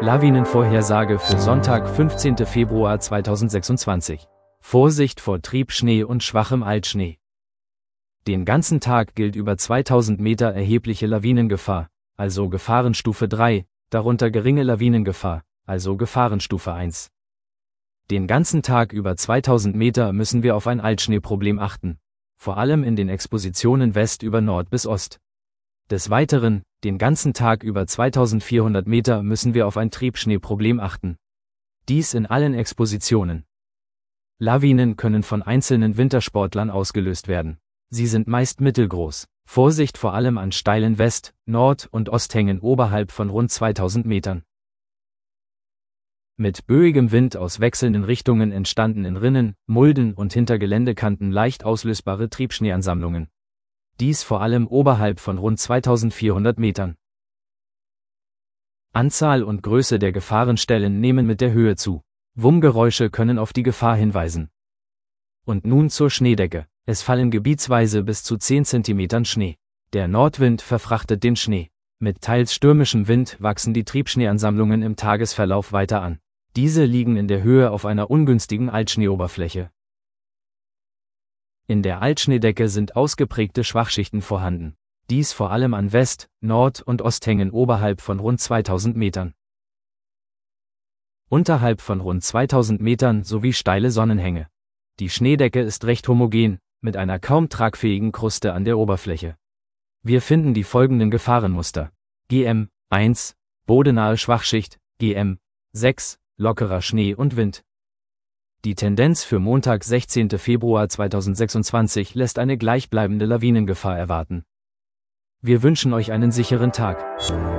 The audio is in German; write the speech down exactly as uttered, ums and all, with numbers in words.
Lawinenvorhersage für Sonntag, fünfzehnten Februar zweitausendsechsundzwanzig. Vorsicht vor Triebschnee und schwachem Altschnee. Den ganzen Tag gilt über zweitausend Meter erhebliche Lawinengefahr, also Gefahrenstufe drei, darunter geringe Lawinengefahr, also Gefahrenstufe eins. Den ganzen Tag über zweitausend Meter müssen wir auf ein Altschneeproblem achten, vor allem in den Expositionen West über Nord bis Ost. Des Weiteren, den ganzen Tag über zweitausendvierhundert Meter müssen wir auf ein Triebschneeproblem achten. Dies in allen Expositionen. Lawinen können von einzelnen Wintersportlern ausgelöst werden. Sie sind meist mittelgroß. Vorsicht vor allem an steilen West-, Nord- und Osthängen oberhalb von rund zweitausend Metern. Mit böigem Wind aus wechselnden Richtungen entstanden in Rinnen, Mulden und hinter Geländekanten leicht auslösbare Triebschneeansammlungen. Dies vor allem oberhalb von rund zweitausendvierhundert Metern. Anzahl und Größe der Gefahrenstellen nehmen mit der Höhe zu. Wummgeräusche können auf die Gefahr hinweisen. Und nun zur Schneedecke. Es fallen gebietsweise bis zu zehn Zentimetern Schnee. Der Nordwind verfrachtet den Schnee. Mit teils stürmischem Wind wachsen die Triebschneeansammlungen im Tagesverlauf weiter an. Diese liegen in der Höhe auf einer ungünstigen Altschneeoberfläche. In der Altschneedecke sind ausgeprägte Schwachschichten vorhanden. Dies vor allem an West-, Nord- und Osthängen oberhalb von rund zweitausend Metern. Unterhalb von rund zweitausend Metern sowie steile Sonnenhänge. Die Schneedecke ist recht homogen, mit einer kaum tragfähigen Kruste an der Oberfläche. Wir finden die folgenden Gefahrenmuster. G M eins, bodenahe Schwachschicht, G M sechs, lockerer Schnee und Wind. Die Tendenz für Montag, sechzehnten Februar zweitausendsechsundzwanzig lässt eine gleichbleibende Lawinengefahr erwarten. Wir wünschen euch einen sicheren Tag.